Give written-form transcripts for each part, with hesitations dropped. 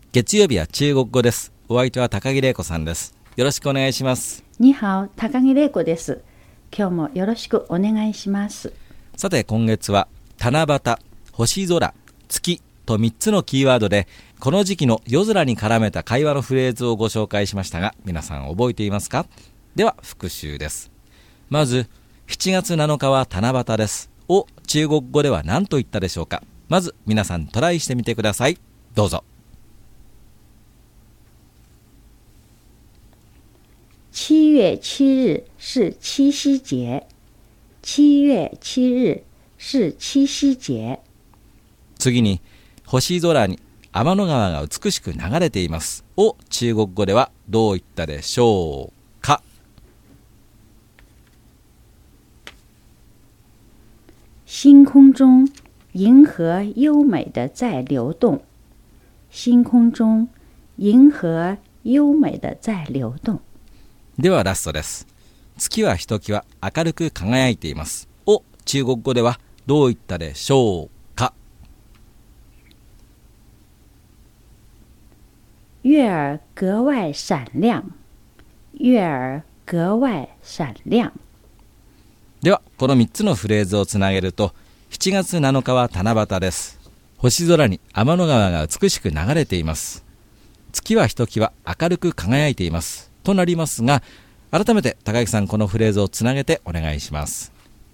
月曜日は中国語です。お相手は高木玲子さんです。よろしくお願いします。 にはお、高木玲子です。今日もよろしくお願いします。 さて今月は七夕、星空、月と3つのキーワードでこの時期の夜空に絡めた会話のフレーズをご紹介しましたが、皆さん覚えていますか？では復習です。まず7月7日は七夕ですを中国語では何と言ったでしょうか？まず皆さんトライしてみてください。どうぞ。 7月7日是七夕節。7月7日是七夕節。 次に星空に天の川が美しく流れていますを中国語ではどう言ったでしょうか？ 星空中銀河優美的在流動。星空中銀河優美的在流動。 ではラストです。月はひときわ明るく輝いていますを中国語ではどう言ったでしょうか？ 月兒格外閃亮。月兒格外閃亮。 ではこの3つのフレーズをつなげると、7月7日は七夕です。星空に天の川が美しく流れています。月はひときわ明るく輝いていますとなりますが、改めて高木さん、このフレーズをつなげてお願いします。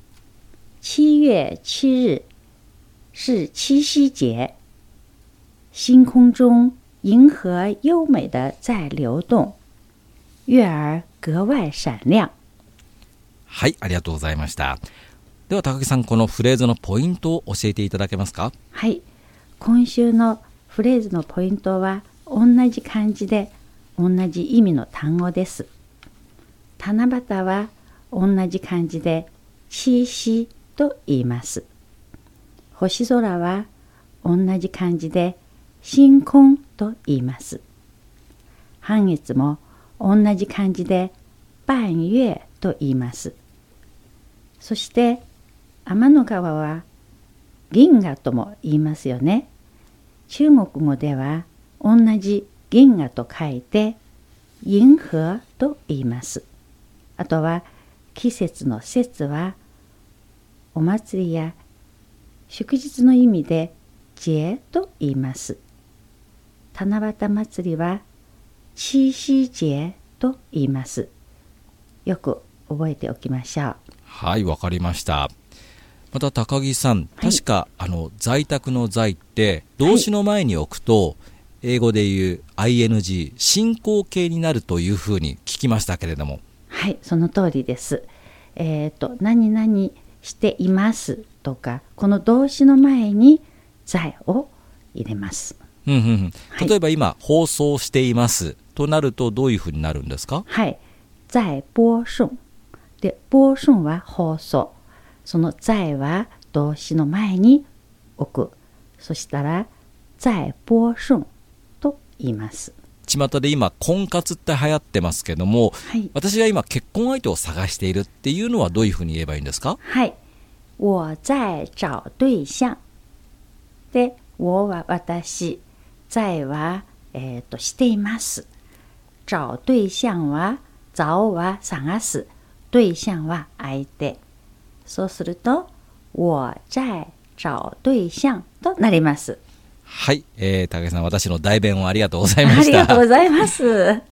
7月7日是七夕節。星空中銀河優美的在流動。月兒格外閃亮。 はい、ありがとうございました。では高木さん、このフレーズのポイントを教えていただけますか？ はい、今週のフレーズのポイントは同じ漢字で同じ意味の単語です。七夕は同じ漢字で七夕と言います。星空は同じ漢字で星空と言います。半月も同じ漢字で半月と言います。そして天の川は銀河とも言いますよね。中国語では同じ銀河と書いて銀河と言います。あとは季節の節はお祭りや祝日の意味で節と言います。七夕祭りは七夕節と言います。よく覚えておきましょう。 はい、わかりました。また高木さん、確か在宅の在って動詞の前に置くと、英語でいう ING 進行形になるというふうに聞きましたけれども。 はい、その通りです。何々していますとか、この動詞の前に在を入れます。 例えば今放送していますとなるとどういうふうになるんですか？ はい、在播送で、播送は放送、その在は動詞の前に置く。そしたら在播送と言います。 巷で今婚活って流行ってますけども、 はい、 私が今結婚相手を探しているっていうのはどういうふうに言えばいいんですか？ はい、我在找对象で、我は私、在は、しています。找对象は找は探す、对象は相手。そうすると我在找对象となります。 はい、高木さん、私の代弁をありがとうございました。 ありがとうございます。